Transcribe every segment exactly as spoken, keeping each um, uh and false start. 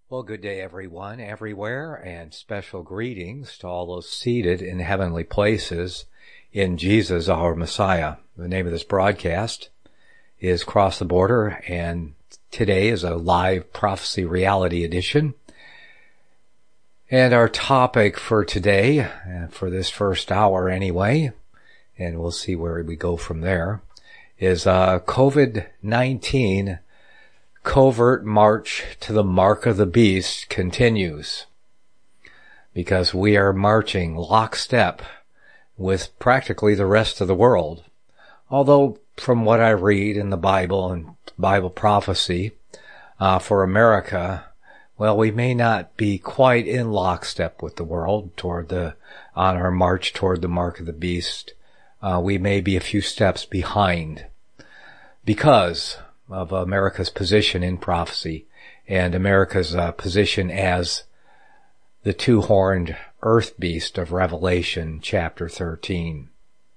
Well, good day, everyone, everywhere, and special greetings to all those seated in heavenly places in Jesus, our Messiah. The name of this broadcast is Cross the Border, and today is a live prophecy reality edition. And our topic for today, uh, for this first hour anyway, and we'll see where we go from there, is uh, COVID nineteen covert march to the mark of the beast continues, because we are marching lockstep with practically the rest of the world. Although from what I read in the Bible and Bible prophecy, uh, for America, well, we may not be quite in lockstep with the world toward the, on our march toward the mark of the beast. Uh, we may be a few steps behind because of America's position in prophecy and America's uh, position as the two-horned earth beast of Revelation chapter thirteen.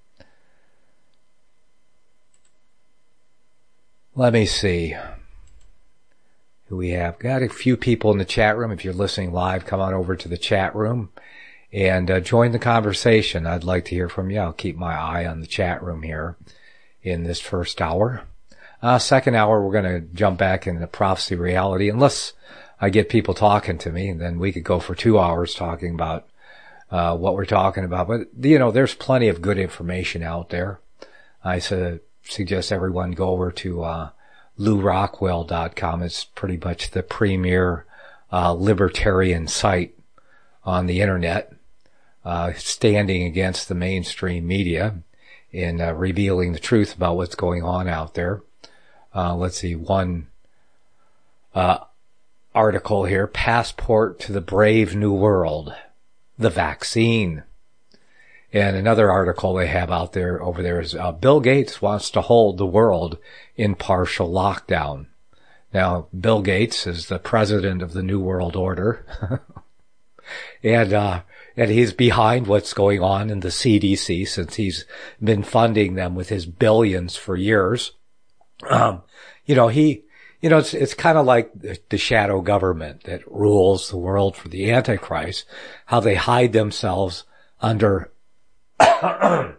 Let me see who we have. Got a few people in the chat room. If you're listening live, come on over to the chat room and uh, join the conversation. I'd like to hear from you. I'll keep my eye on the chat room here in this first hour. Uh, second hour, we're going to jump back into prophecy reality, unless I get people talking to me, and then we could go for two hours talking about uh, what we're talking about. But, you know, there's plenty of good information out there. I su- suggest everyone go over to uh, lou rockwell dot com. It's pretty much the premier uh, libertarian site on the internet, uh, standing against the mainstream media in uh, revealing the truth about what's going on out there. Uh, let's see, one, uh, article here, Passport to the Brave New World, the vaccine. And another article they have out there, over there is, uh, Bill Gates wants to hold the world in partial lockdown. Now, Bill Gates is the president of the New World Order. and, uh, and he's behind what's going on in the C D C since he's been funding them with his billions for years. Um, you know, he, you know, it's, it's kind of like the, the shadow government that rules the world for the Antichrist, how they hide themselves under, oh,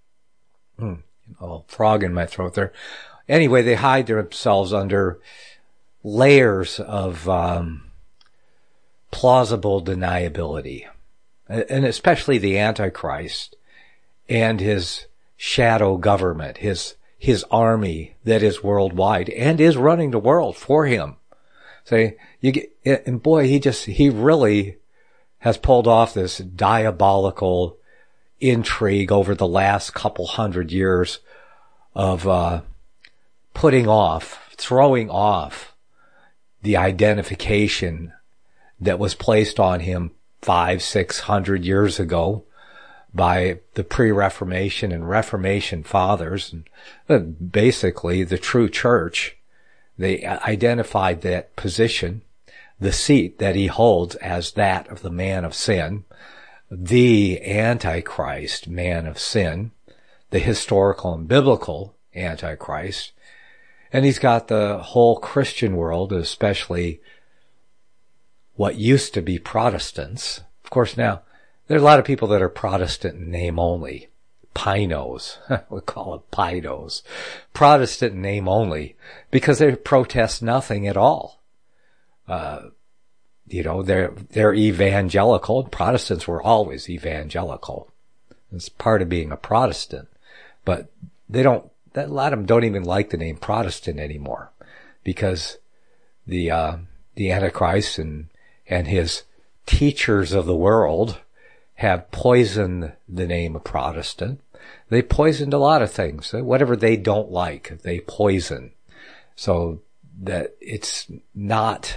frog in my throat there. Anyway, they hide themselves under layers of, um, plausible deniability, and especially the Antichrist and his shadow government, his his army that is worldwide and is running the world for him. So you get, and boy, he just, he really has pulled off this diabolical intrigue over the last couple hundred years of, uh, putting off, throwing off the identification that was placed on him five, six hundred years ago by the pre-Reformation and Reformation fathers, and basically the true church. They identified that position, the seat that he holds, as that of the man of sin, the Antichrist man of sin, the historical and biblical Antichrist. And he's got the whole Christian world, especially what used to be Protestants. Of course, now, there are a lot of people that are Protestant in name only. Pinos. We call it Pinos. Protestant in name only, because they protest nothing at all. Uh, you know, they're, they're evangelical. Protestants were always evangelical. It's part of being a Protestant. But they don't, a lot of them don't even like the name Protestant anymore, because the, uh, the Antichrist and, and his teachers of the world have poisoned the name of Protestant. They poisoned a lot of things. Whatever they don't like, they poison. So that it's not,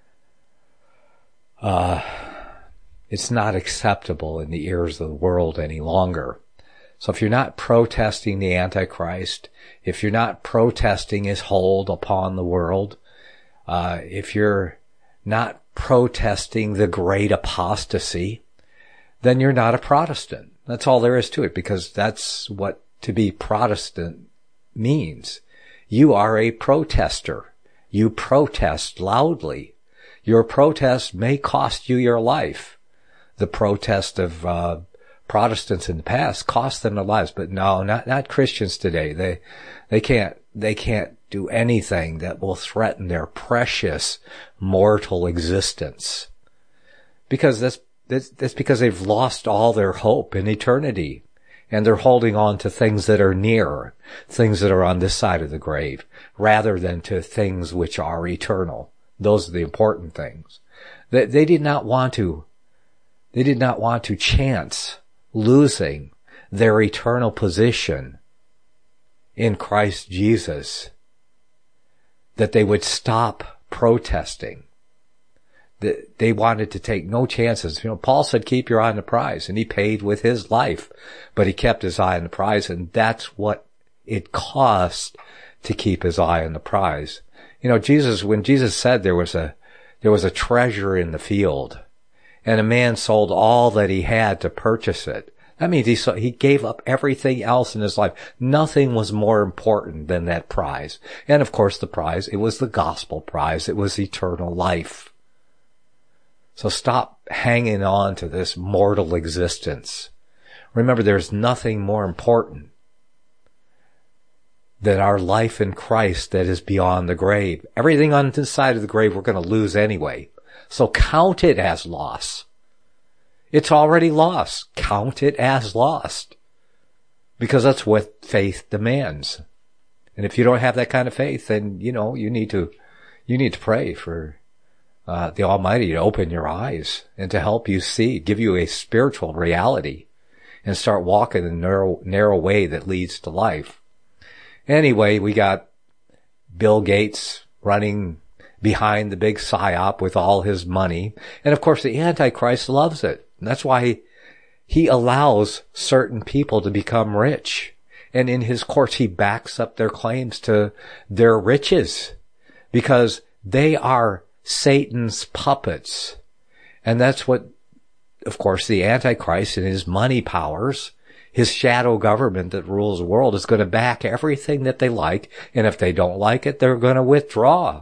uh, it's not acceptable in the ears of the world any longer. So if you're not protesting the Antichrist, if you're not protesting his hold upon the world, uh, if you're not protesting the great apostasy, then you're not a Protestant. That's all there is to it, because that's what to be Protestant means. You are a protester. You protest loudly. Your protest may cost you your life. The protest of uh, Protestants in the past cost them their lives, but no, not not Christians today. They they can't they can't do anything that will threaten their precious mortal existence, because that's that's, that's because they've lost all their hope in eternity, and they're holding on to things that are near, things that are on this side of the grave, rather than to things which are eternal. Those are the important things. They, they did not want to. They did not want to chance losing their eternal position in Christ Jesus, that they would stop protesting. They wanted to take no chances. You know, Paul said, keep your eye on the prize, and he paid with his life, but he kept his eye on the prize, and that's what it cost to keep his eye on the prize. You know, Jesus, when Jesus said there was a, there was a treasure in the field, and a man sold all that he had to purchase it, that means he, he gave up everything else in his life. Nothing was more important than that prize. And of course the prize, it was the gospel prize. It was eternal life. So stop hanging on to this mortal existence. Remember, there's nothing more important than our life in Christ that is beyond the grave. Everything on this side of the grave we're going to lose anyway. So count it as loss. It's already lost. Count it as lost. Because that's what faith demands. And if you don't have that kind of faith, then, you know, you need to, you need to pray for uh, the Almighty to open your eyes and to help you see, give you a spiritual reality and start walking the narrow, narrow way that leads to life. Anyway, we got Bill Gates running behind the big psyop with all his money. And of course, the Antichrist loves it. And that's why he, he allows certain people to become rich. And in his courts, he backs up their claims to their riches, because they are Satan's puppets. And that's what, of course, the Antichrist and his money powers, his shadow government that rules the world, is going to back everything that they like. And if they don't like it, they're going to withdraw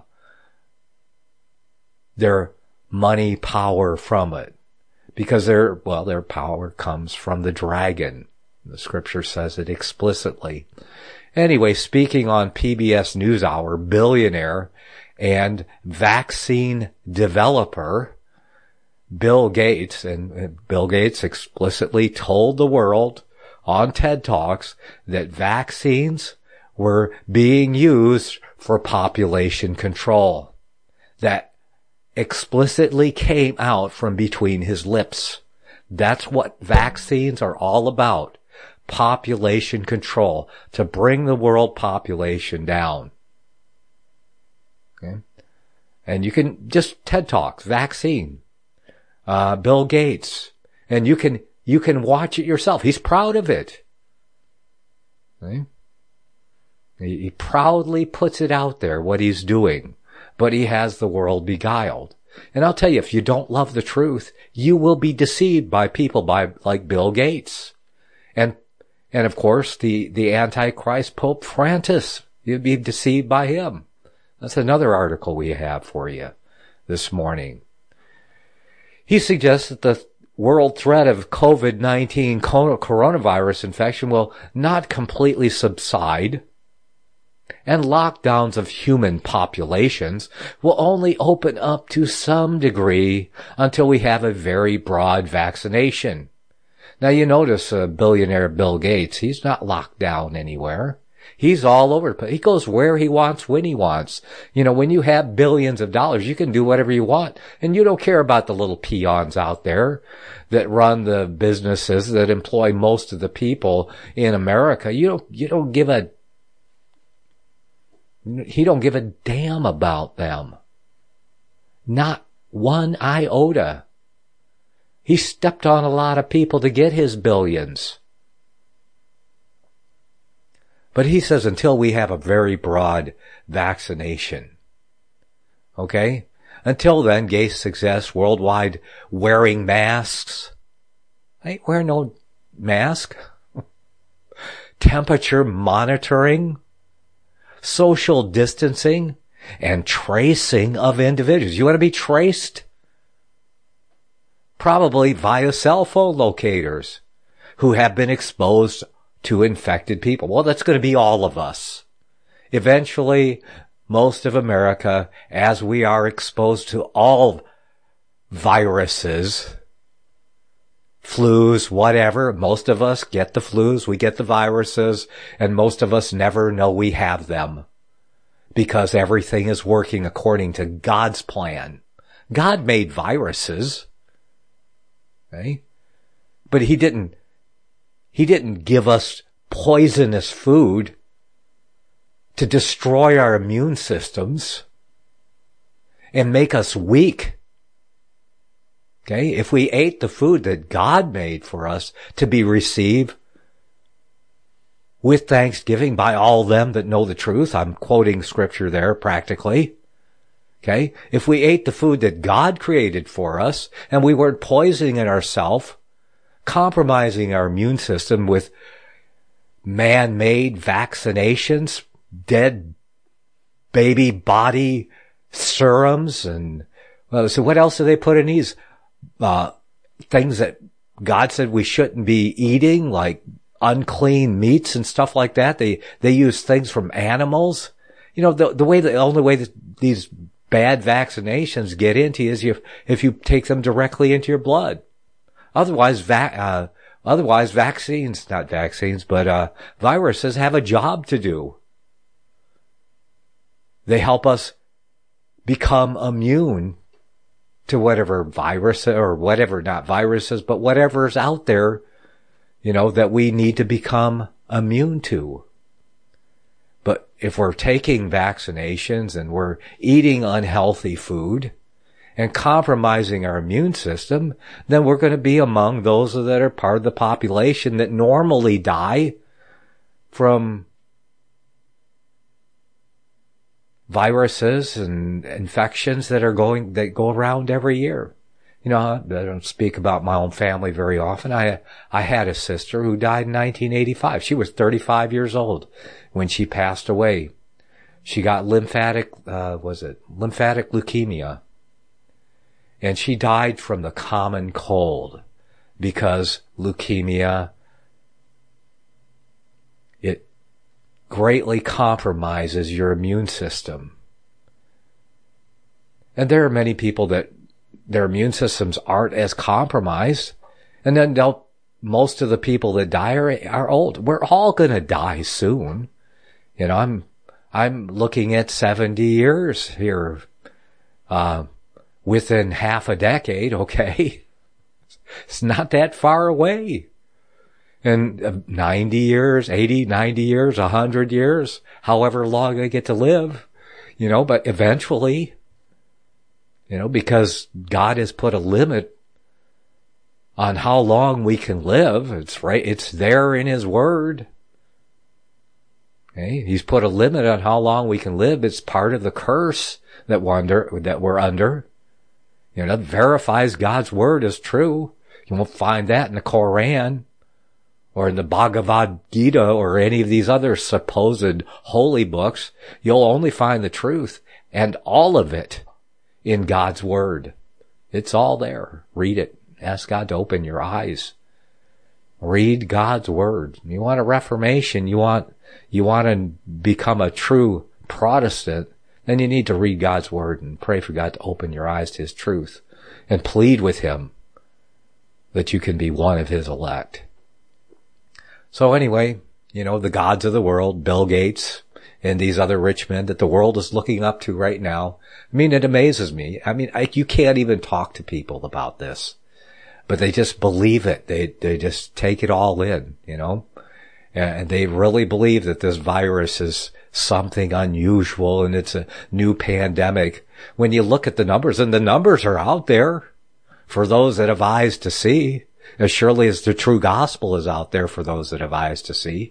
their money power from it. Because their, well, their power comes from the dragon. The scripture says it explicitly. Anyway, speaking on P B S NewsHour, billionaire and vaccine developer Bill Gates, and Bill Gates explicitly told the world on TED Talks that vaccines were being used for population control. That explicitly came out from between his lips. That's what vaccines are all about. Population control, to bring the world population down. Okay? And you can just TED Talk, vaccine, uh, Bill Gates, and you can, you can watch it yourself. He's proud of it. Okay? He, he proudly puts it out there, what he's doing. But he has the world beguiled. And I'll tell you, if you don't love the truth, you will be deceived by people by, like Bill Gates. And, and of course, the, the Antichrist Pope Francis. You'd be deceived by him. That's another article we have for you this morning. He suggests that the world threat of COVID nineteen coronavirus infection will not completely subside, and lockdowns of human populations will only open up to some degree until we have a very broad vaccination. Now you notice uh, billionaire Bill Gates, he's not locked down anywhere. He's all over the place. He goes where he wants, when he wants. You know, when you have billions of dollars, you can do whatever you want. And you don't care about the little peons out there that run the businesses that employ most of the people in America. You don't, you don't give a He don't give a damn about them. Not one iota. He stepped on a lot of people to get his billions. But he says until we have a very broad vaccination. Okay? Until then, Gates suggests worldwide wearing masks. I ain't wearing no mask. Temperature monitoring. Social distancing, and tracing of individuals. You want to be traced? Probably via cell phone locators who have been exposed to infected people. Well, that's going to be all of us. Eventually, most of America, as we are exposed to all viruses, flus, whatever, most of us get the flus, we get the viruses, and most of us never know we have them because everything is working according to God's plan. God made viruses, okay? But he didn't, he didn't give us poisonous food to destroy our immune systems and make us weak. Okay? If we ate the food that God made for us to be received with thanksgiving by all them that know the truth, I'm quoting scripture there practically. Okay? If we ate the food that God created for us and we weren't poisoning ourselves, compromising our immune system with man-made vaccinations, dead baby body serums, and well, so what else do they put in these uh things that God said we shouldn't be eating, like unclean meats and stuff like that? They they use things from animals. You know, the the way the only way that these bad vaccinations get into you is if if you take them directly into your blood. Otherwise, va- uh, otherwise vaccines, not vaccines, but uh viruses have a job to do. They help us become immune to whatever virus or whatever, not viruses, but whatever's out there, you know, that we need to become immune to. But if we're taking vaccinations and we're eating unhealthy food and compromising our immune system, then we're going to be among those that are part of the population that normally die from viruses and infections that are going, that go around every year. You know, I don't speak about my own family very often. I, I had a sister who died in nineteen eighty-five. She was thirty-five years old when she passed away. She got lymphatic, uh, was it lymphatic leukemia? And she died from the common cold because leukemia, it greatly compromises your immune system. And there are many people that their immune systems aren't as compromised. And then they'll, most of the people that die are, are old. We're all going to die soon. You know, I'm, I'm looking at seventy years here, uh, within half a decade. Okay. It's not that far away. And ninety years, eighty, ninety years, one hundred years, however long I get to live, you know, but eventually, you know, because God has put a limit on how long we can live. It's right, it's there in His Word. Okay? He's put a limit on how long we can live. It's part of the curse that we're under, that we're under. You know, that verifies God's Word is true. You won't find that in the Koran or in the Bhagavad Gita or any of these other supposed holy books. You'll only find the truth and all of it in God's Word. It's all there. Read it. Ask God to open your eyes. Read God's Word. You want a reformation, you want, you want to become a true Protestant, then you need to read God's Word and pray for God to open your eyes to His truth and plead with Him that you can be one of His elect. So anyway, you know, the gods of the world, Bill Gates and these other rich men that the world is looking up to right now. I mean, it amazes me. I mean, I, you can't even talk to people about this, but they just believe it. They, they just take it all in, you know, and they really believe that this virus is something unusual and it's a new pandemic. When you look at the numbers, and the numbers are out there for those that have eyes to see, as surely as the true gospel is out there for those that have eyes to see.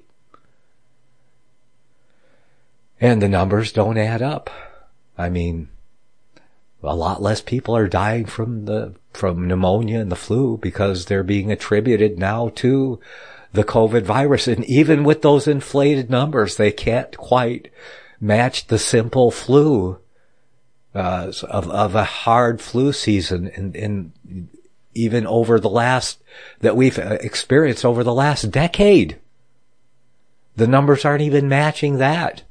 And the numbers don't add up. I mean, a lot less people are dying from the, from pneumonia and the flu because they're being attributed now to the COVID virus. And even with those inflated numbers, they can't quite match the simple flu uh, of, of a hard flu season in, in even over the last, that we've experienced over the last decade. The numbers aren't even matching that.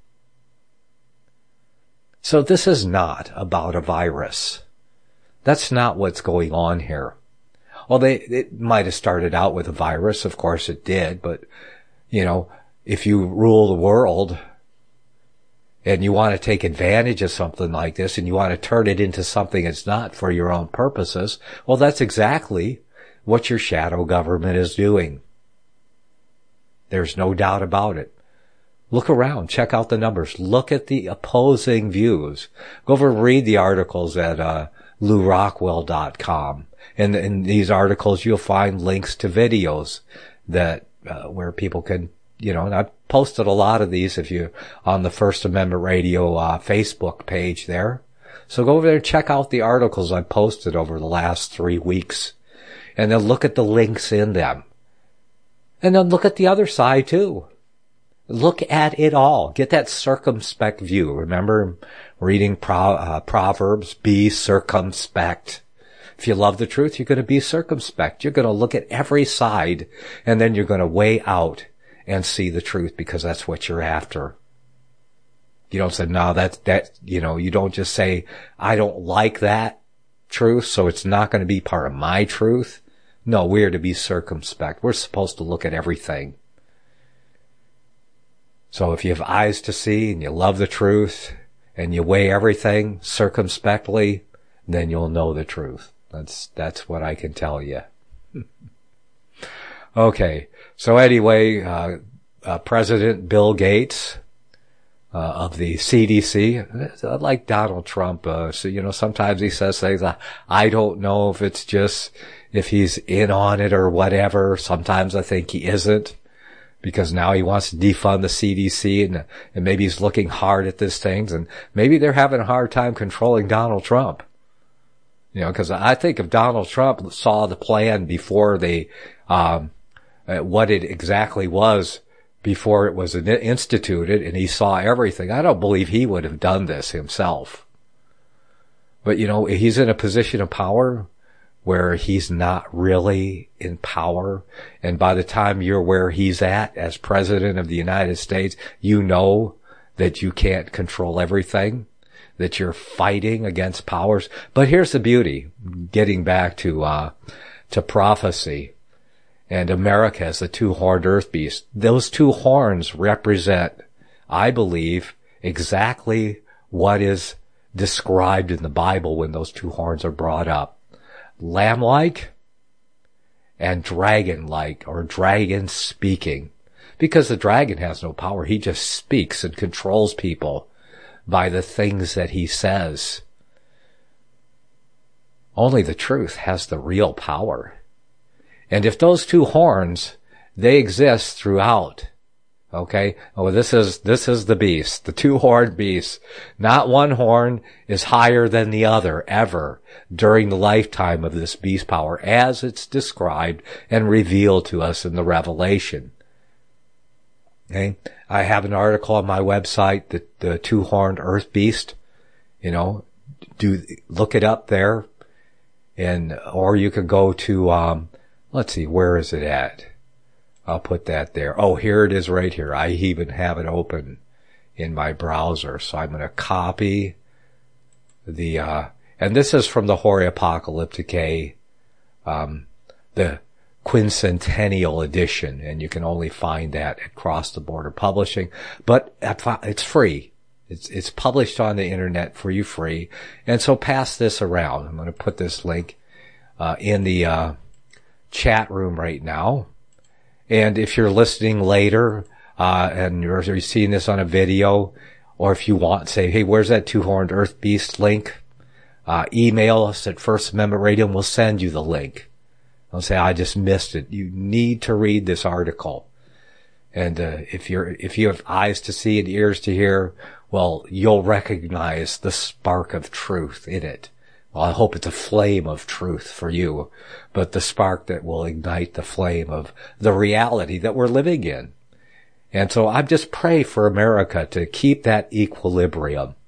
So this is not about a virus. That's not what's going on here. Well, they, it might have started out with a virus. Of course it did. But, you know, if you rule the world and you want to take advantage of something like this and you want to turn it into something it's not for your own purposes, well, that's exactly what your shadow government is doing. There's no doubt about it. Look around. Check out the numbers. Look at the opposing views. Go over and read the articles at uh, Lew Rockwell dot com. And in these articles, you'll find links to videos that uh, where people can, you know, and I've posted a lot of these if you on the First Amendment Radio uh, Facebook page there. So go over there and check out the articles I posted over the last three weeks. And then look at the links in them. And then look at the other side too. Look at it all. Get that circumspect view. Remember reading Pro, uh, Proverbs, be circumspect. If you love the truth, you're going to be circumspect. You're going to look at every side and then you're going to weigh out and see the truth because that's what you're after. You don't say, no, that's, that, you know, you don't just say, I don't like that truth, so it's not going to be part of my truth. No, we're to be circumspect. We're supposed to look at everything. So if you have eyes to see and you love the truth and you weigh everything circumspectly, then you'll know the truth. That's, that's what I can tell you. Okay. So anyway, uh, uh, President Bill Gates, uh, of the C D C, like Donald Trump, uh, so, you know, sometimes he says things like, I don't know if it's just, if he's in on it or whatever. Sometimes I think he isn't. Because now he wants to defund the C D C and, and maybe he's looking hard at these things and maybe they're having a hard time controlling Donald Trump. You know, cause I think if Donald Trump saw the plan before they, um, uh, what it exactly was before it was instituted and he saw everything, I don't believe he would have done this himself. But you know, he's in a position of power where he's not really in power. And by the time you're where he's at as president of the United States, you know that you can't control everything, that you're fighting against powers. But here's the beauty, getting back to, uh, to prophecy and America as the two-horned earth beast. Those two horns represent, I believe, exactly what is described in the Bible when those two horns are brought up. Lamb-like and dragon-like, or dragon speaking. Because the dragon has no power. He just speaks and controls people by the things that he says. Only the truth has the real power. And if those two horns, they exist throughout. Okay? Oh, this is, this is the beast, the two-horned beast. Not one horn is higher than the other, ever, during the lifetime of this beast power, as it's described and revealed to us in the Revelation. Okay? I have an article on my website, the, the two-horned earth beast. You know, do, look it up there. And, or you could go to, um, let's see, where is it at? I'll put that there. Oh, here it is right here. I even have it open in my browser. So I'm going to copy the, uh, and this is from the Hori Apocalypticae, um, the quincentennial edition. And you can only find that at Cross the Border Publishing, but it's free. It's, it's published on the internet for you free. And so pass this around. I'm going to put this link, uh, in the, uh, chat room right now. And if you're listening later, uh, and you're, you're seeing this on a video, or if you want, say, hey, where's that two-horned earth beast link? Uh, email us at First Amendment Radio and we'll send you the link. I'll say, I just missed it. You need to read this article. And, uh, if you're, if you have eyes to see and ears to hear, well, you'll recognize the spark of truth in it. Well, I hope it's a flame of truth for you, but the spark that will ignite the flame of the reality that we're living in. And so I just pray for America to keep that equilibrium.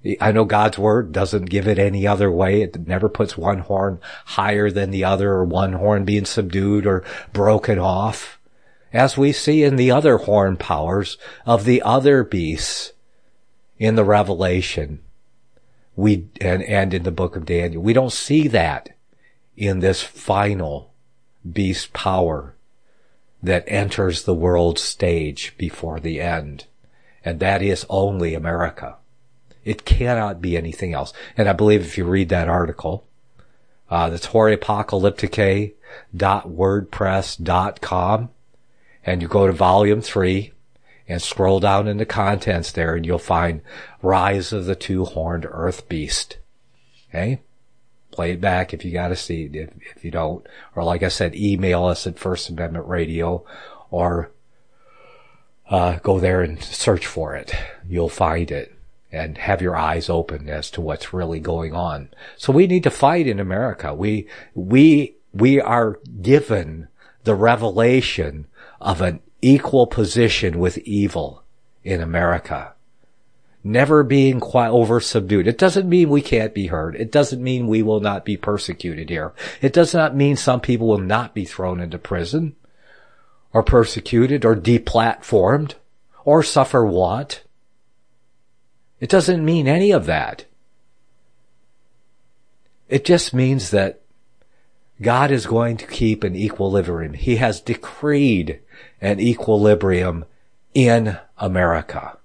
I know God's word doesn't give it any other way. It never puts one horn higher than the other, or one horn being subdued or broken off. As we see in the other horn powers of the other beasts in the Revelation, we, and, and in the book of Daniel, we don't see that in this final beast power that enters the world stage before the end. And that is only America. It cannot be anything else. And I believe if you read that article, uh, that's horror-apocalypticae dot wordpress dot com, and you go to volume three and scroll down in the contents there, and you'll find Rise of the Two-Horned Earth Beast. Okay? Play it back if you gotta see it, if, if you don't. Or like I said, email us at First Amendment Radio, or uh, go there and search for it. You'll find it. And have your eyes open as to what's really going on. So we need to fight in America. We, we, we are given the revelation of an equal position with evil in America. Never being quite over subdued. It doesn't mean we can't be heard. It doesn't mean we will not be persecuted here. It does not mean some people will not be thrown into prison, or persecuted, or deplatformed, or suffer want. It doesn't mean any of that. It just means that God is going to keep an equilibrium. He has decreed an equilibrium in America.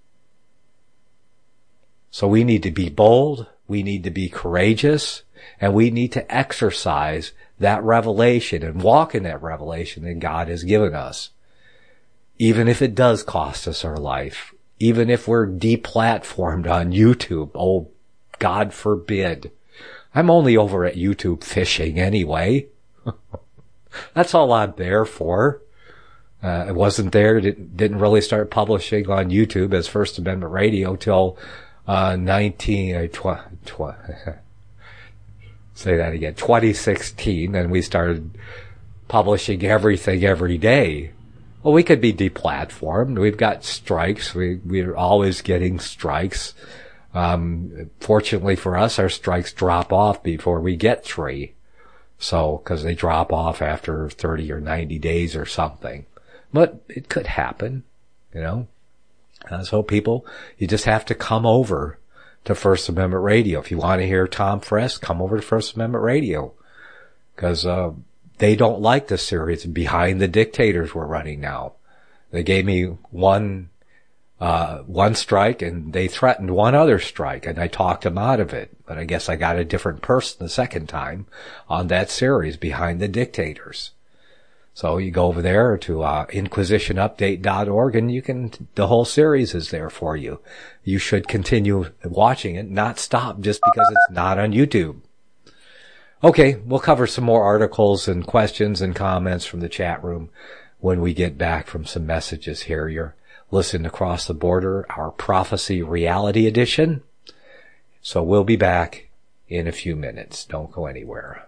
So we need to be bold, we need to be courageous, and we need to exercise that revelation and walk in that revelation that God has given us. Even if it does cost us our life. Even if we're deplatformed on YouTube. Oh, God forbid. I'm only over at YouTube fishing anyway. That's all I'm there for. Uh, I wasn't there, didn't, didn't really start publishing on YouTube as First Amendment Radio till, uh, nineteen, uh, tw- tw- say that again, twenty sixteen, and we started publishing everything every day. Well, we could be deplatformed. We've got strikes. We, we're always getting strikes. Um, fortunately for us, our strikes drop off before we get three. So, cause they drop off after thirty or ninety days or something. But it could happen, you know. Uh, so people, you just have to come over to First Amendment Radio. If you want to hear Tom Friess, come over to First Amendment Radio. Cause, uh, they don't like the series Behind the Dictators we're running now. They gave me one, uh, one strike, and they threatened one other strike, and I talked them out of it. But I guess I got a different person the second time on that series, Behind the Dictators. So you go over there to uh, inquisition update dot org, and you can, the whole series is there for you. You should continue watching it, not stop just because it's not on YouTube. Okay, we'll cover some more articles and questions and comments from the chat room when we get back from some messages here. You're listening Across the Border, our Prophecy Reality Edition. So we'll be back in a few minutes. Don't go anywhere.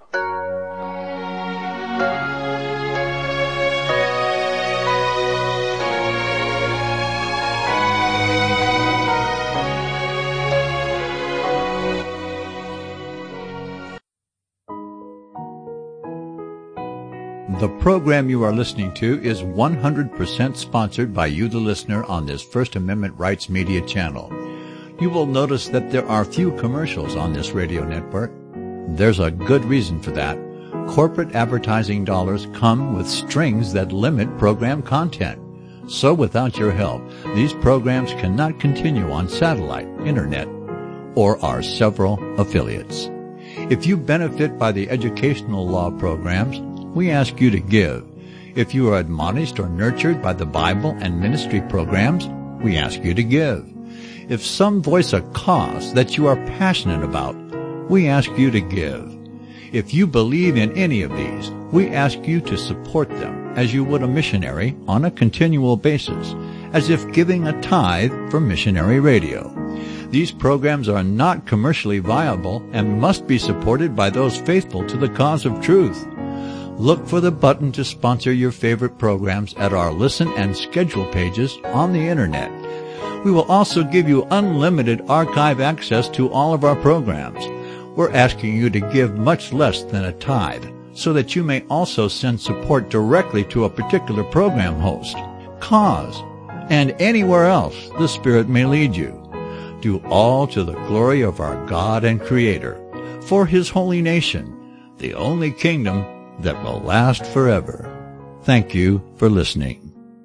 The program you are listening to is one hundred percent sponsored by you, the listener, on this First Amendment Rights Media channel. You will notice that there are few commercials on this radio network. There's a good reason for that. Corporate advertising dollars come with strings that limit program content. So without your help, these programs cannot continue on satellite, internet, or our several affiliates. If you benefit by the educational law programs, we ask you to give. If you are admonished or nurtured by the Bible and ministry programs, we ask you to give. If some voice a cause that you are passionate about, we ask you to give. If you believe in any of these, we ask you to support them as you would a missionary on a continual basis, as if giving a tithe for missionary radio. These programs are not commercially viable and must be supported by those faithful to the cause of truth. Look for the button to sponsor your favorite programs at our listen and schedule pages on the internet. We will also give you unlimited archive access to all of our programs. We're asking you to give much less than a tithe, so that you may also send support directly to a particular program host, cause, and anywhere else the Spirit may lead you. Do all to the glory of our God and Creator, for His holy nation, the only kingdom that will last forever. Thank you for listening.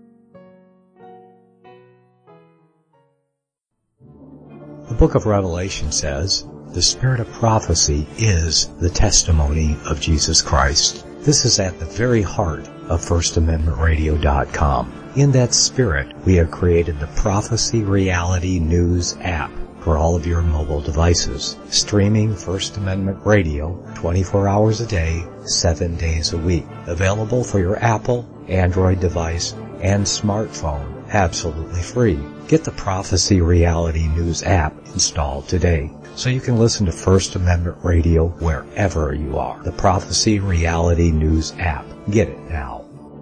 The book of Revelation says, the spirit of prophecy is the testimony of Jesus Christ. This is at the very heart of First Amendment Radio dot com. In that spirit, we have created the Prophecy Reality News app for all of your mobile devices, streaming First Amendment Radio twenty-four hours a day, seven days a week. Available for your Apple, Android device, and smartphone, absolutely free. Get the Prophecy Reality News app installed today so you can listen to First Amendment Radio wherever you are. The Prophecy Reality News app. Get it now.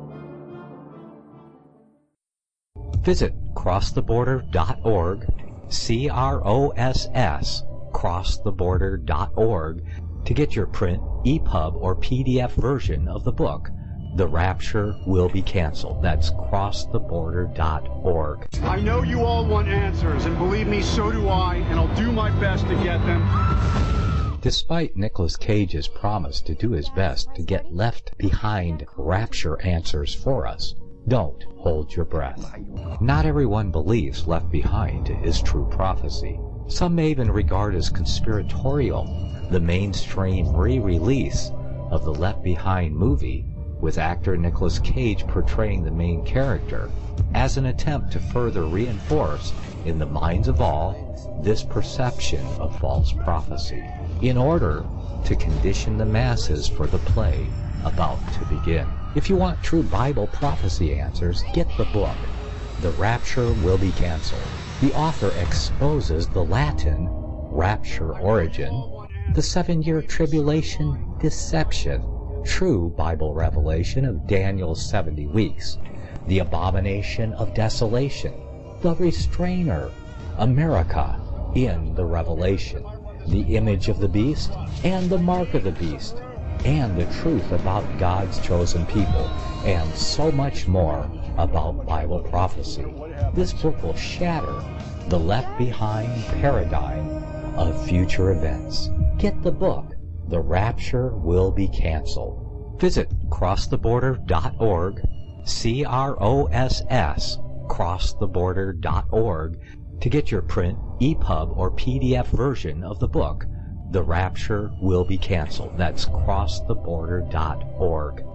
Visit cross the border dot org, C R O S S, cross the border dot org, to get your print, E P U B, or P D F version of the book, The Rapture Will Be Canceled. That's cross the border dot org. I know you all want answers, and believe me, so do I, and I'll do my best to get them. Despite Nicolas Cage's promise to do his best to get left behind rapture answers for us, don't hold your breath. Not everyone believes Left Behind is true prophecy. Some may even regard as conspiratorial the mainstream re-release of the Left Behind movie with actor Nicolas Cage portraying the main character as an attempt to further reinforce in the minds of all this perception of false prophecy in order to condition the masses for the play about to begin. If you want true Bible prophecy answers, get the book, The Rapture Will Be Canceled. The author exposes the Latin rapture origin, the seven-year tribulation deception, true Bible revelation of Daniel's seventy weeks, the abomination of desolation, the restrainer, America in the Revelation, the image of the beast and the mark of the beast, and the truth about God's chosen people, and so much more about Bible prophecy. This book will shatter the Left Behind paradigm of future events. Get the book, The Rapture Will Be Canceled. Visit cross the border dot org, C R O S S, cross the border dot org, to get your print, E P U B, or P D F version of the book, The Rapture Will Be Canceled. That's cross the border dot org.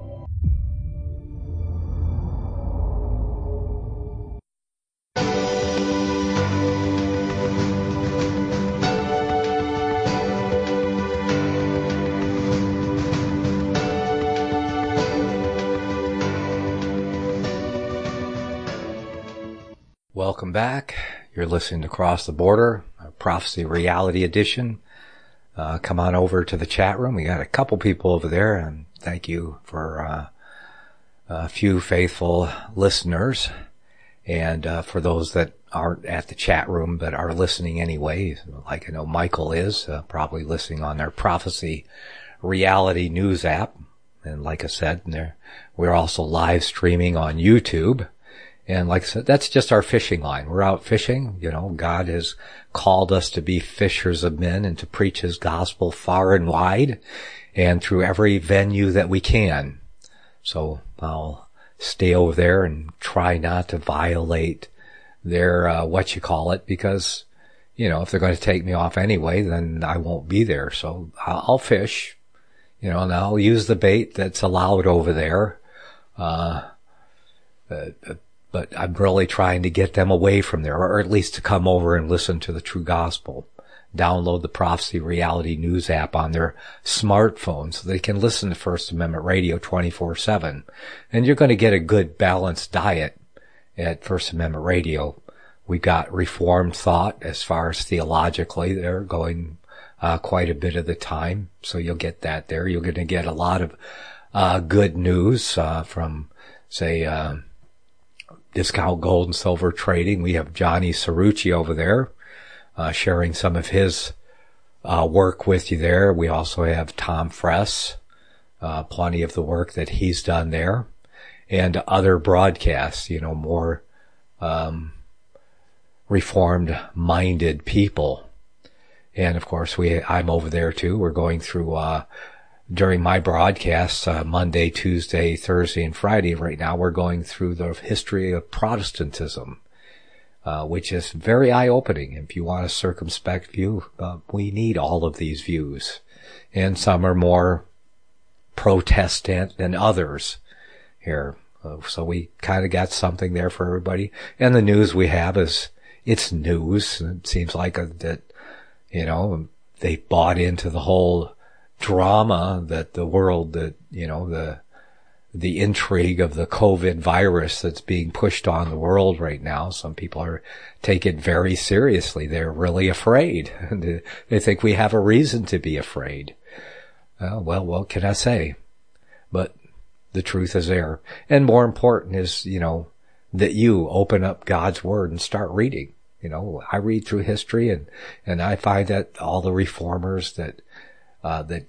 Welcome back. You're listening to Cross the Border, a Prophecy Reality Edition. Uh, come on over to the chat room. We got a couple people over there, and thank you for uh, a few faithful listeners. And uh, for those that aren't at the chat room but are listening anyway, like I know Michael is, uh, probably listening on their Prophecy Reality News app. And like I said, there, we're also live streaming on YouTube. And like I said, that's just our fishing line. We're out fishing. You know, God has called us to be fishers of men and to preach His gospel far and wide and through every venue that we can. So I'll stay over there and try not to violate their, uh, what you call it, because, you know, if they're going to take me off anyway, then I won't be there. So I'll fish, you know, and I'll use the bait that's allowed over there. Uh, uh But I'm really trying to get them away from there, or at least to come over and listen to the true gospel. Download the Prophecy Reality News app on their smartphone so they can listen to First Amendment Radio twenty-four seven. And you're going to get a good balanced diet at First Amendment Radio. We've got Reformed thought as far as theologically. They're going uh, quite a bit of the time. So you'll get that there. You're going to get a lot of uh, good news uh, from, say, uh, Discount Gold and Silver Trading. We have Johnny Cerrucci over there, uh, sharing some of his, uh, work with you there. We also have Tom Fress, uh, plenty of the work that he's done there, and other broadcasts, you know, more, um, reformed minded people. And of course, we, I'm over there too. We're going through, uh, during my broadcasts, uh, Monday, Tuesday, Thursday, and Friday right now, we're going through the history of Protestantism, uh, which is very eye-opening. If you want a circumspect view, uh, we need all of these views. And some are more Protestant than others here. Uh, so we kind of got something there for everybody. And the news we have is, it's news. It seems like a, that, you know, they bought into the whole drama that the world, that, you know, the, the intrigue of the COVID virus that's being pushed on the world right now. Some people are taking it very seriously. They're really afraid. They think we have a reason to be afraid. Uh, well, what can I say? But the truth is there. And more important is, you know, that you open up God's Word and start reading. You know, I read through history, and, and I find that all the reformers that Uh, that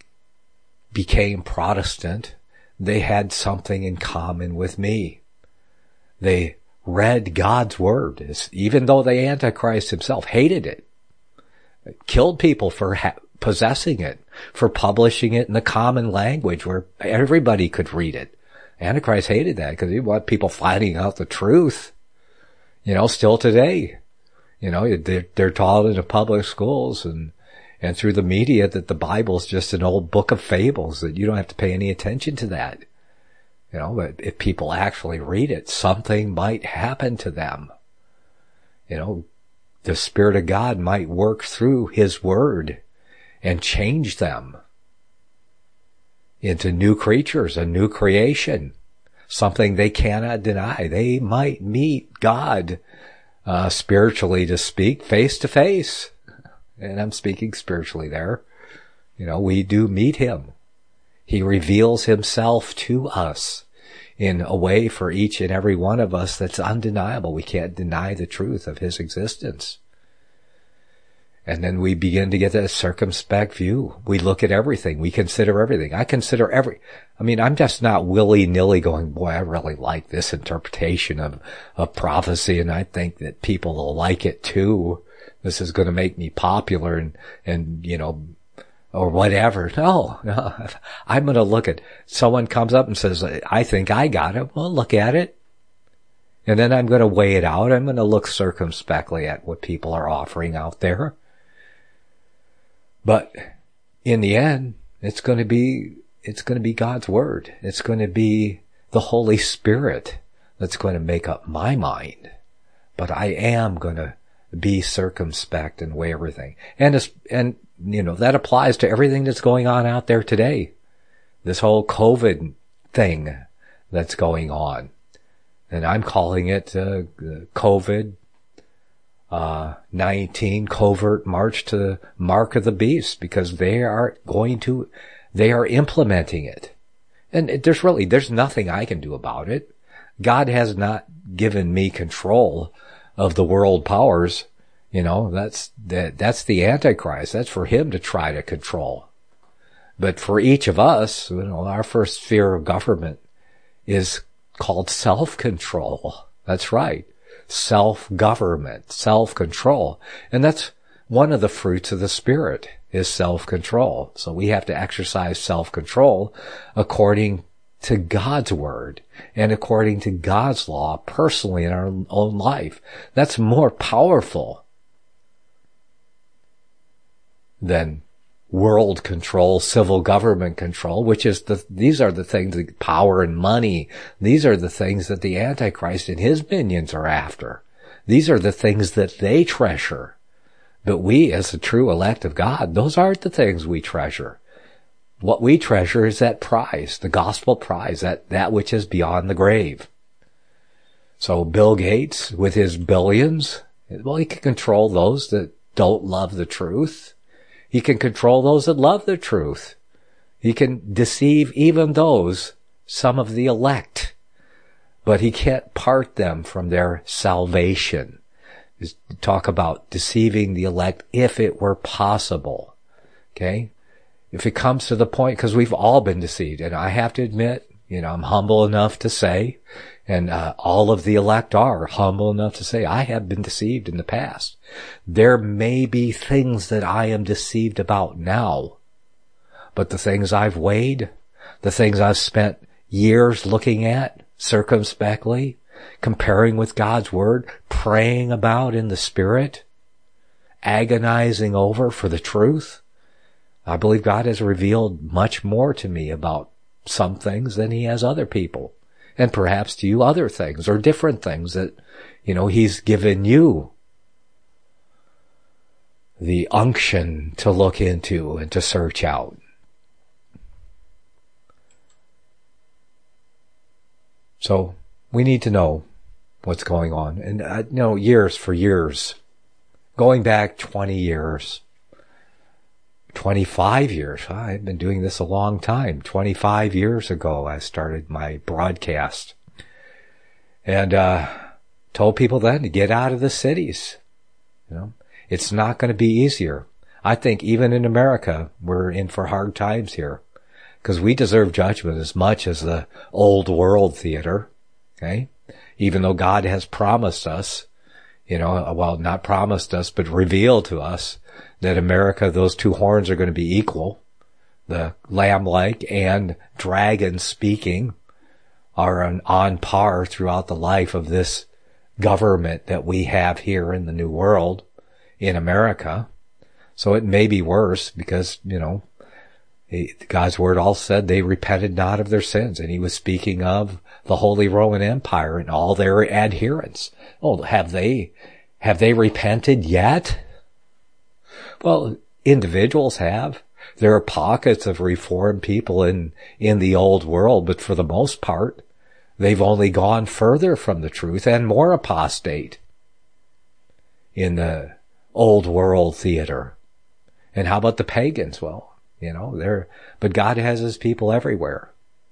became Protestant, they had something in common with me. They read God's Word, even though the Antichrist himself hated it, killed people for ha- possessing it, for publishing it in the common language where everybody could read it. Antichrist hated that because he wanted people finding out the truth. You know, still today, you know, they're, they're taught in the public schools and And through the media that the Bible's just an old book of fables, that you don't have to pay any attention to that. You know, but if people actually read it, something might happen to them. You know, the Spirit of God might work through His Word and change them into new creatures, a new creation, something they cannot deny. They might meet God, uh, spiritually to speak, face to face. And I'm speaking spiritually there. You know, we do meet Him. He reveals Himself to us in a way for each and every one of us that's undeniable. We can't deny the truth of His existence. And then we begin to get a circumspect view. We look at everything. We consider everything. I consider every, I mean, I'm just not willy-nilly going, boy, I really like this interpretation of, of prophecy, and I think that people will like it too. This is going to make me popular and, and, you know, or whatever. No, no. I'm going to look at, someone comes up and says, I think I got it. Well, look at it. And then I'm going to weigh it out. I'm going to look circumspectly at what people are offering out there. But in the end, it's going to be, it's going to be God's Word. It's going to be the Holy Spirit that's going to make up my mind. But I am going to be circumspect and weigh everything. And, it's, and, you know, that applies to everything that's going on out there today. This whole COVID thing that's going on. And I'm calling it, uh, COVID, uh, nineteen, covert march to the mark of the beast, because they are going to, they are implementing it. And it, there's really, there's nothing I can do about it. God has not given me control of the world powers. You know, that's, that, that's the Antichrist. That's for him to try to control. But for each of us, you know, our first sphere of government is called self-control. That's right. Self-government, self-control. And that's one of the fruits of the Spirit, is self-control. So we have to exercise self-control according to God's Word and according to God's law personally in our own life. That's more powerful than world control, civil government control, which is the, these are the things, the power and money. These are the things that the Antichrist and his minions are after. These are the things that they treasure. But we, as the true elect of God, those aren't the things we treasure. What we treasure is that prize, the gospel prize, that, that which is beyond the grave. So Bill Gates, with his billions, well, he can control those that don't love the truth. He can control those that love the truth. He can deceive even those, some of the elect, but he can't part them from their salvation. Just talk about deceiving the elect if it were possible. Okay? If it comes to the point, because we've all been deceived, and I have to admit, you know, I'm humble enough to say, and uh, all of the elect are humble enough to say, I have been deceived in the past. There may be things that I am deceived about now, but the things I've weighed, the things I've spent years looking at circumspectly, comparing with God's Word, praying about in the Spirit, agonizing over for the truth, I believe God has revealed much more to me about some things than he has other people. And perhaps to you other things or different things that, you know, he's given you the unction to look into and to search out. So we need to know what's going on. And, uh, you know, years for years, going back twenty years, twenty-five years. I've been doing this a long time. twenty-five years ago, I started my broadcast and uh told people then to get out of the cities. You know, it's not going to be easier. I think even in America, we're in for hard times here because we deserve judgment as much as the old world theater. Okay, even though God has promised us, you know, well, not promised us, but revealed to us that America, those two horns are going to be equal. The lamb-like and dragon-speaking are on, on par throughout the life of this government that we have here in the New World, in America. So it may be worse because, you know, God's Word all said they repented not of their sins. And he was speaking of the Holy Roman Empire and all their adherents. Oh, have they, have they repented yet? Well, individuals have. There are pockets of reformed people in, in the old world, but for the most part, they've only gone further from the truth and more apostate in the old world theater. And how about the pagans? Well, you know, they're, but God has his people everywhere.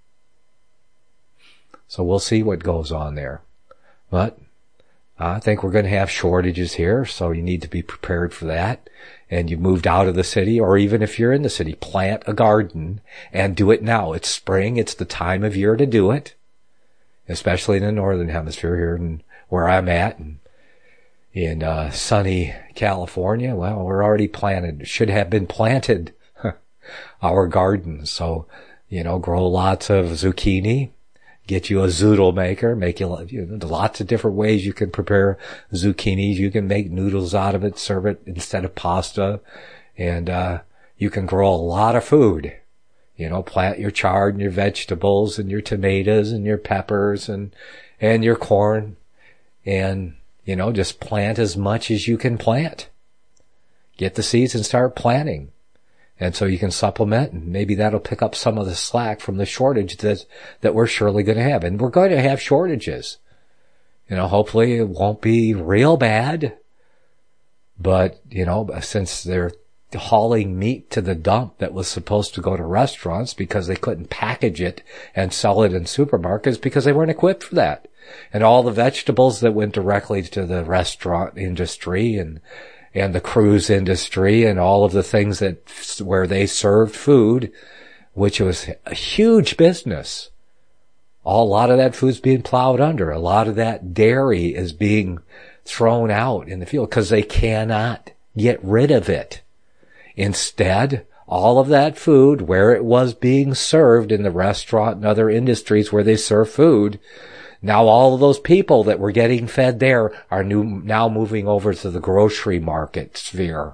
So we'll see what goes on there. But I think we're going to have shortages here, so you need to be prepared for that. And you moved out of the city, or even if you're in the city, plant a garden and do it now. It's spring. It's the time of year to do it, especially in the northern hemisphere here and where I'm at and in uh, sunny California. Well, we're already planted, should have been planted, our gardens. So, you know, grow lots of zucchini. Get you a zoodle maker, make you, you know, lots of different ways you can prepare zucchinis. You can make noodles out of it, serve it instead of pasta. And, uh, you can grow a lot of food. You know, plant your chard and your vegetables and your tomatoes and your peppers and, and your corn. And, you know, just plant as much as you can plant. Get the seeds and start planting. And so you can supplement, and maybe that'll pick up some of the slack from the shortage that, that we're surely going to have. And we're going to have shortages. You know, hopefully it won't be real bad. But, you know, since they're hauling meat to the dump that was supposed to go to restaurants because they couldn't package it and sell it in supermarkets because they weren't equipped for that. And all the vegetables that went directly to the restaurant industry and and the cruise industry and all of the things that, where they served food, which was a huge business. All, a lot of that food's being plowed under. A lot of that dairy is being thrown out in the field because they cannot get rid of it. Instead, all of that food, where it was being served in the restaurant and other industries where they serve food, now all of those people that were getting fed there are new, now moving over to the grocery market sphere,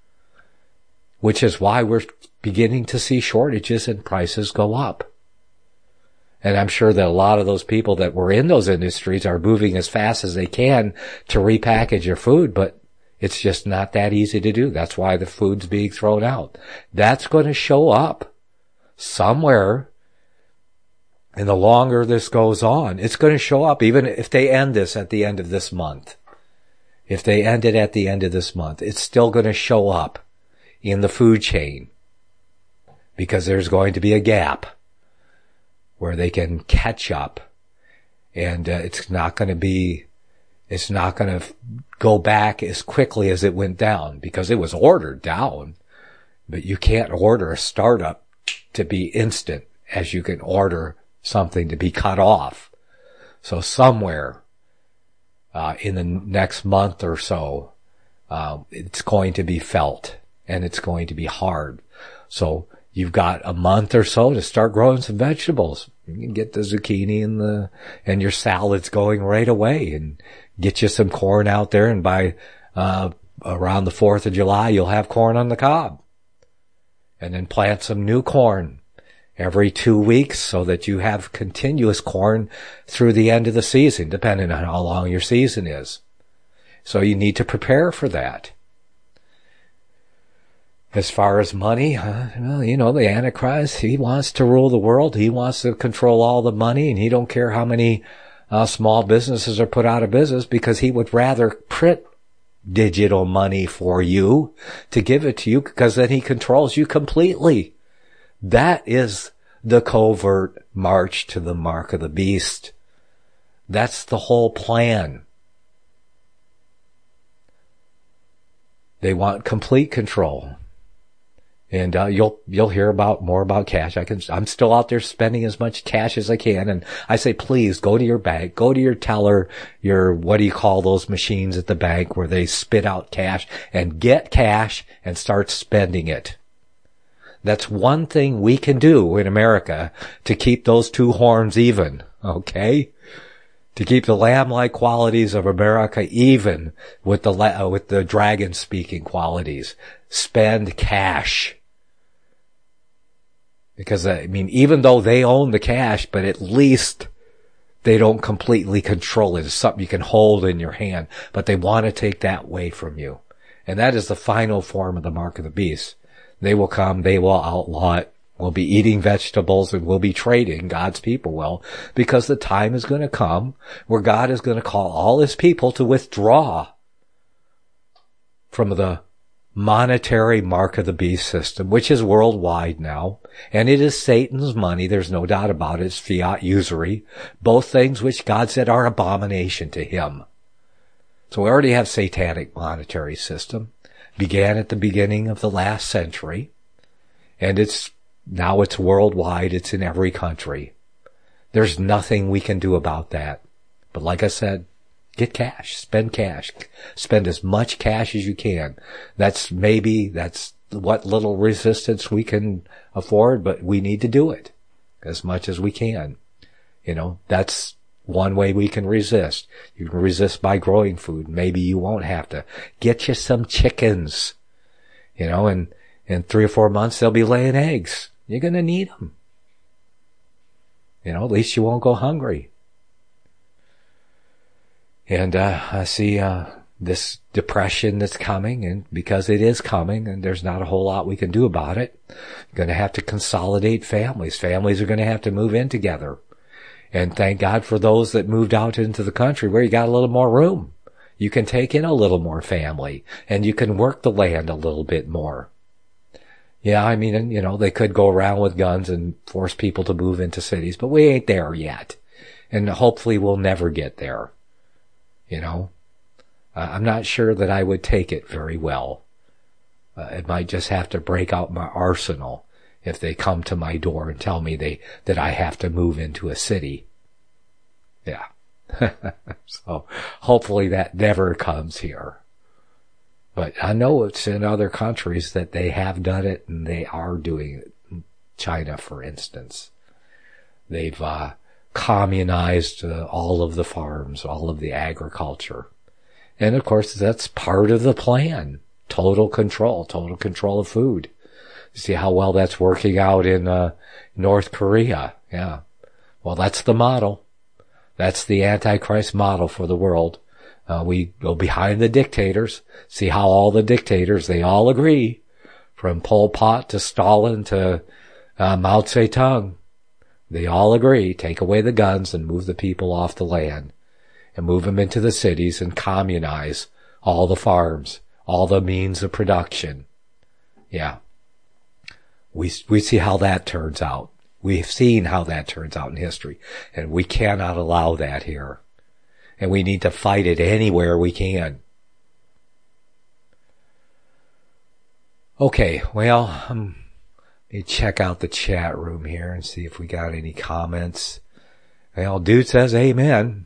which is why we're beginning to see shortages and prices go up. And I'm sure that a lot of those people that were in those industries are moving as fast as they can to repackage their food, but it's just not that easy to do. That's why the food's being thrown out. That's going to show up somewhere. And the longer this goes on, it's going to show up, even if they end this at the end of this month. If they end it at the end of this month, it's still going to show up in the food chain because there's going to be a gap where they can catch up And uh, it's not going to be, it's not going to f- go back as quickly as it went down, because it was ordered down. But you can't order a startup to be instant as you can order something to be cut off. So somewhere uh, in the next month or so, uh, it's going to be felt, and it's going to be hard. So you've got a month or so to start growing some vegetables. You can get the zucchini and the and your salads going right away, and get you some corn out there. And by uh, around the fourth of July, you'll have corn on the cob. And then plant some new corn every two weeks so that you have continuous corn through the end of the season, depending on how long your season is. So you need to prepare for that. As far as money, uh, well, you know, the Antichrist, he wants to rule the world. He wants to control all the money, and he don't care how many uh, small businesses are put out of business, because he would rather print digital money for you to give it to you, because then he controls you completely. That is the covert march to the mark of the beast. That's the whole plan. They want complete control. And, uh, you'll, you'll hear about more about cash. I can, I'm still out there spending as much cash as I can. And I say, please go to your bank, go to your teller, your, what do you call those machines at the bank where they spit out cash, and get cash and start spending it. That's one thing we can do in America to keep those two horns even. Okay? To keep the lamb-like qualities of America even with the, uh, with the dragon-speaking qualities. Spend cash. Because, I mean, even though they own the cash, but at least they don't completely control it. It's something you can hold in your hand, but they want to take that away from you. And that is the final form of the mark of the beast. They will come, they will outlaw it. We'll be eating vegetables, and we'll be trading, God's people will, because the time is going to come where God is going to call all his people to withdraw from the monetary mark of the beast system, which is worldwide now. And it is Satan's money. There's no doubt about it. It's fiat usury. Both things which God said are abomination to him. So we already have satanic monetary system. Began at the beginning of the last century. And it's, now it's worldwide. It's in every country. There's nothing we can do about that. But like I said, get cash, spend cash, spend as much cash as you can. That's maybe, that's what little resistance we can afford, but we need to do it as much as we can. You know, that's one way we can resist. You can resist by growing food. Maybe you won't have to. Get you some chickens, you know, and in three or four months they'll be laying eggs. You're going to need them. You know, at least you won't go hungry. And, uh, I see, uh, this depression that's coming, and because it is coming, and there's not a whole lot we can do about it, you're going to have to consolidate families. Families are going to have to move in together. And thank God for those that moved out into the country where you got a little more room. You can take in a little more family, and you can work the land a little bit more. Yeah, I mean, you know, they could go around with guns and force people to move into cities, but we ain't there yet. And hopefully we'll never get there. You know, uh, I'm not sure that I would take it very well. Uh, it might just have to break out my arsenal if they come to my door and tell me they, that I have to move into a city. Yeah. So hopefully that never comes here. But I know it's in other countries that they have done it, and they are doing it. China, for instance. They've, uh, communized uh, all of the farms, all of the agriculture. And of course, that's part of the plan. Total control, total control of food. You see how well that's working out in uh, North Korea. Yeah. Well, that's the model. That's the Antichrist model for the world. Uh, we go behind the dictators, see how all the dictators, they all agree, from Pol Pot to Stalin to uh, Mao Zedong. They all agree, take away the guns and move the people off the land and move them into the cities and communize all the farms, all the means of production. Yeah. We, we see how that turns out. We've seen how that turns out in history, and we cannot allow that here. And we need to fight it anywhere we can. Okay, well, um, let me check out the chat room here and see if we got any comments. Well, dude says amen.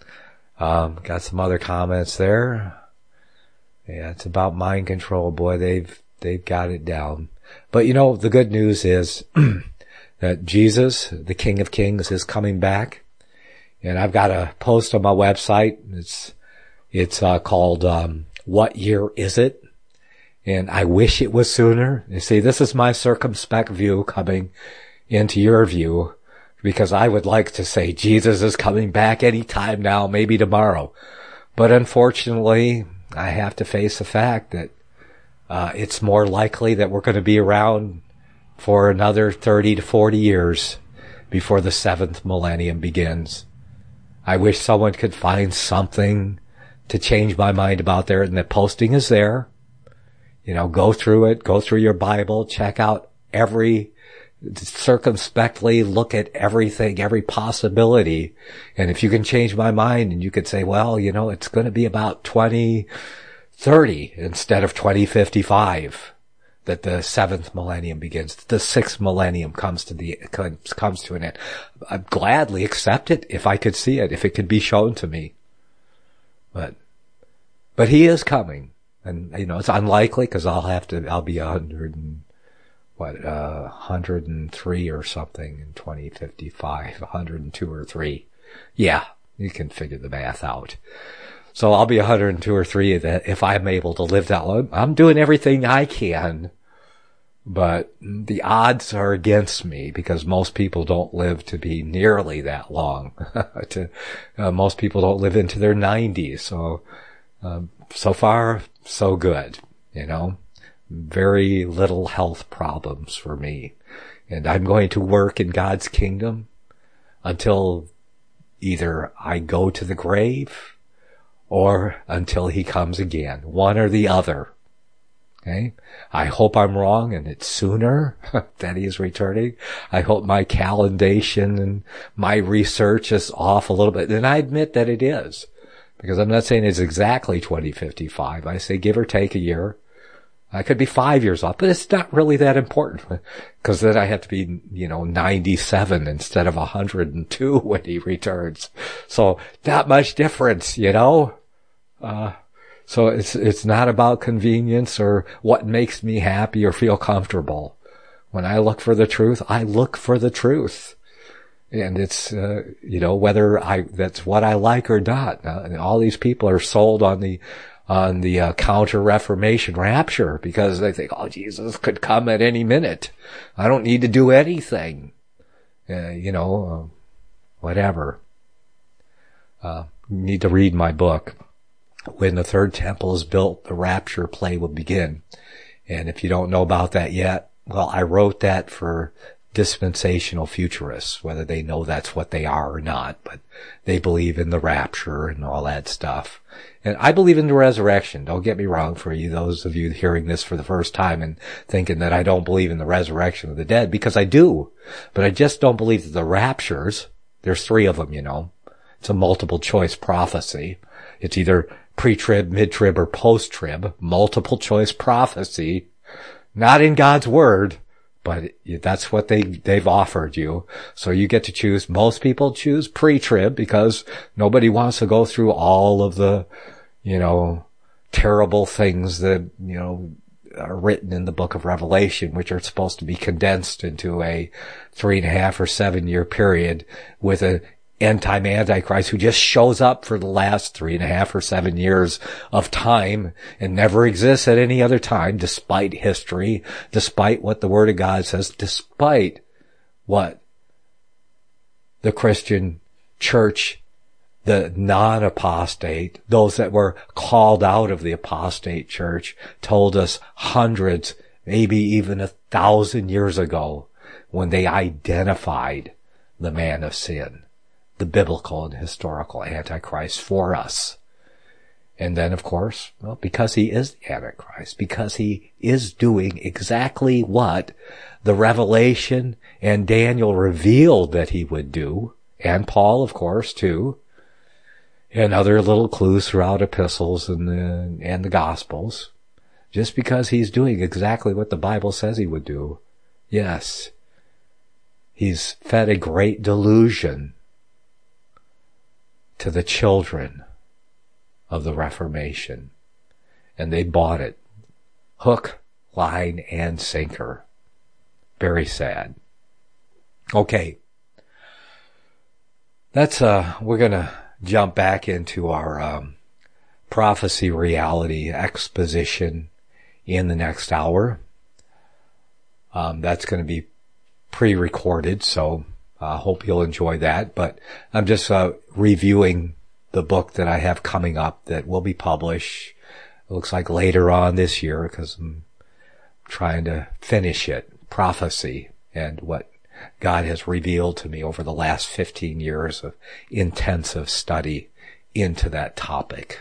Um, got some other comments there. Yeah, it's about mind control. Boy, they've, they've got it down. But you know, the good news is that Jesus, the King of Kings, is coming back. And I've got a post on my website. It's, it's, uh, called, um, What Year Is It? And I wish it was sooner. You see, this is my circumspect view coming into your view, because I would like to say Jesus is coming back any time now, maybe tomorrow. But unfortunately, I have to face the fact that uh it's more likely that we're going to be around for another thirty to forty years before the seventh millennium begins. I wish someone could find something to change my mind about there, and the posting is there. You know, go through it, go through your Bible, check out every, circumspectly look at everything, every possibility. And if you can change my mind and you could say, well, you know, it's going to be about twenty thirty instead of twenty fifty-five that the seventh millennium begins. The sixth millennium comes to the, comes to an end. I'd gladly accept it if I could see it, if it could be shown to me. But, but he is coming. And, you know, it's unlikely because I'll have to, I'll be a hundred and, what, uh, one hundred and three or something in twenty fifty-five, one hundred and two or three. Yeah, you can figure the math out. So I'll be one hundred and two or three that if I'm able to live that long. I'm doing everything I can, but the odds are against me because most people don't live to be nearly that long. to, uh, most people don't live into their nineties. So, um, so far, so good, you know, very little health problems for me. And I'm going to work in God's kingdom until either I go to the grave or until he comes again, one or the other. Okay. I hope I'm wrong and it's sooner that he is returning. I hope my calendation and my research is off a little bit. And I admit that it is. Because I'm not saying it's exactly twenty fifty-five. I say give or take a year. I could be five years off, but it's not really that important. Because then I have to be, you know, ninety-seven instead of one hundred and two when he returns. So not much difference, you know. Uh, so it's, it's not about convenience or what makes me happy or feel comfortable. When I look for the truth, I look for the truth. And it's, uh, you know, whether I, that's what I like or not. Uh, all these people are sold on the, on the, uh, counter-reformation rapture because they think, oh, Jesus could come at any minute. I don't need to do anything. Uh, you know, uh, whatever. Uh, you need to read my book. When the third temple is built, the rapture play will begin. And if you don't know about that yet, well, I wrote that for dispensational futurists, whether they know that's what they are or not, but they believe in the rapture and all that stuff. And I believe in the resurrection. Don't get me wrong, for you, those of you hearing this for the first time and thinking that I don't believe in the resurrection of the dead, because I do. But I just don't believe that the raptures, there's three of them, you know. It's a multiple choice prophecy. It's either pre-trib, mid-trib, or post-trib. Multiple choice prophecy. Not in God's word. But that's what they, they've offered you. So you get to choose. Most people choose pre-trib because nobody wants to go through all of the, you know, terrible things that, you know, are written in the book of Revelation, which are supposed to be condensed into a three and a half or seven year period with a end-time Antichrist who just shows up for the last three and a half or seven years of time and never exists at any other time, despite history, despite what the Word of God says, despite what the Christian church, the non-apostate, those that were called out of the apostate church, told us hundreds, maybe even a thousand years ago when they identified the man of sin, the biblical and historical Antichrist for us. And then, of course, well, because he is the Antichrist, because he is doing exactly what the Revelation and Daniel revealed that he would do, and Paul, of course, too, and other little clues throughout epistles and the, and the Gospels, just because he's doing exactly what the Bible says he would do. Yes, he's fed a great delusion to the children of the Reformation, and they bought it hook, line, and sinker. Very sad. Okay, that's uh we're gonna jump back into our um, prophecy reality exposition in the next hour. Um, that's going to be pre-recorded, so I uh, hope you'll enjoy that. But I'm just uh, reviewing the book that I have coming up that will be published. It looks like later on this year, because I'm trying to finish it. Prophecy, and what God has revealed to me over the last fifteen years of intensive study into that topic.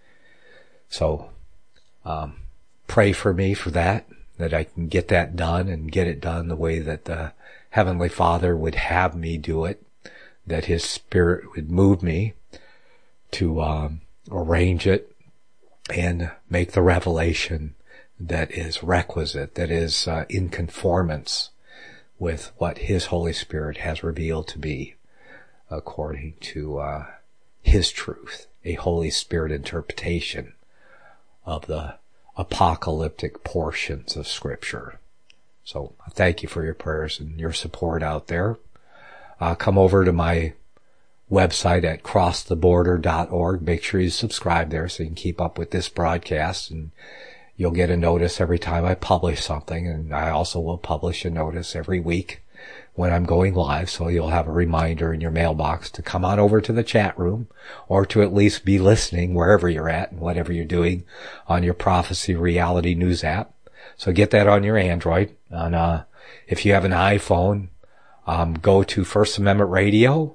So, um, pray for me for that, that I can get that done and get it done the way that the Heavenly Father would have me do it, that His Spirit would move me to um, arrange it and make the revelation that is requisite, that is uh, in conformance with what His Holy Spirit has revealed to me according to uh, His truth, a Holy Spirit interpretation of the apocalyptic portions of Scripture. So thank you for your prayers and your support out there. Uh, come over to my website at cross the border dot org. Make sure you subscribe there so you can keep up with this broadcast, and you'll get a notice every time I publish something. And I also will publish a notice every week when I'm going live, so you'll have a reminder in your mailbox to come on over to the chat room, or to at least be listening wherever you're at and whatever you're doing on your Prophecy Reality News app. So get that on your Android. And uh, if you have an iPhone, um, go to First Amendment Radio,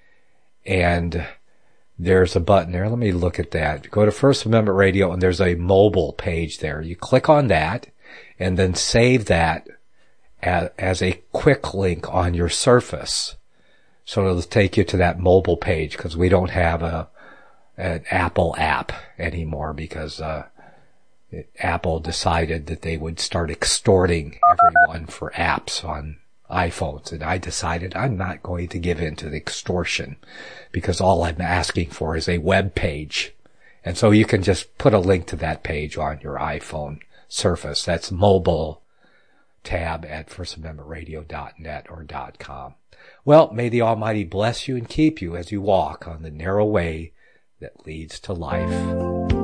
and there's a button there. Let me look at that. Go to First Amendment Radio, and there's a mobile page there. You click on that, and then save that as, as a quick link on your Surface. So it'll take you to that mobile page, because we don't have a an Apple app anymore, because uh it, Apple decided that they would start extorting everyone for apps on iPhones, and I decided I'm not going to give in to the extortion, because all I'm asking for is a web page. And so you can just put a link to that page on your iPhone Surface. That's mobile tab at first amendment radio dot net or .com. Well, may the Almighty bless you and keep you as you walk on the narrow way that leads to life.